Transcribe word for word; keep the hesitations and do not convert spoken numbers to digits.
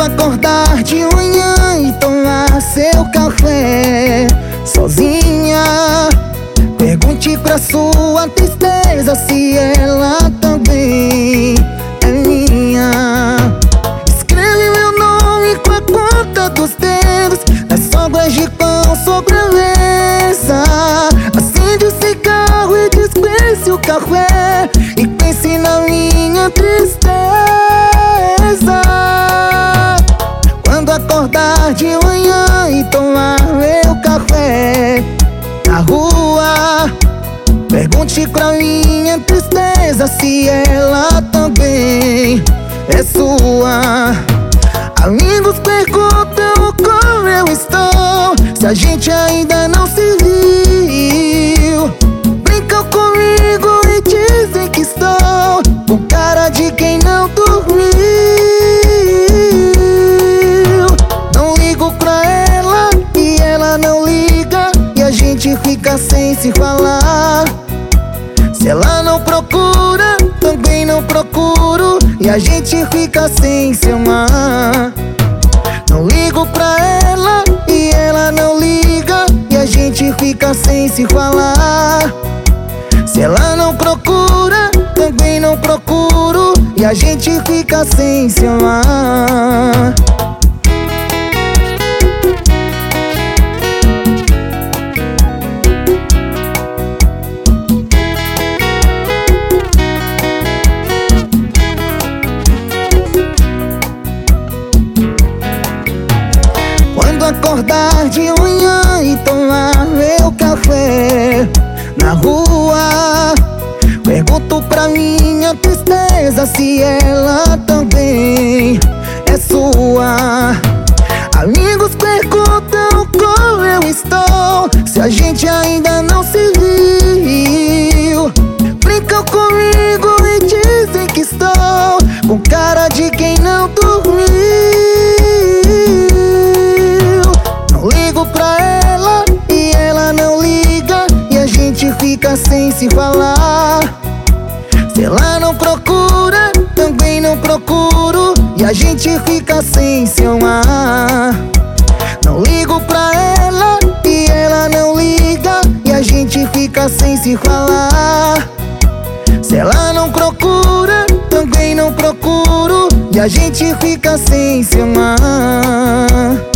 acordar de manhã e tomar seu café sozinha, pergunte pra sua tristeza se ela também é minha. Escreve meu nome com a ponta dos dedos nas sobras de pão sobre a mesa. Acende o cigarro e dispense o café e pense na minha tristeza. Quando acordar de manhã e tomar meu café na rua, pergunte pra minha tristeza se ela também é sua. Amigos perguntam como eu estou, se a gente ainda não se viu. Brincam comigo e dizem que estou com cara de quem não dormiu. Não ligo pra ela e ela não liga, e a gente fica sem se falar. Se ela não procura, também não procuro, e a gente fica sem se amar. Não ligo pra ela e ela não liga, e a gente fica sem se falar. Se ela não procura, também não procuro, e a gente fica sem se amar. Acordar de manhã e tomar meu café na rua, pergunto pra minha tristeza se ela também é sua. Amigos perguntam como eu estou, se a gente ainda não se viu. Brincam comigo e dizem que estou com cara de quem não dormiu. Fica sem se falar. Se ela não procura, também não procuro, e a gente fica sem se amar. Não ligo pra ela e ela não liga, e a gente fica sem se falar. Se ela não procura, também não procuro, e a gente fica sem se amar.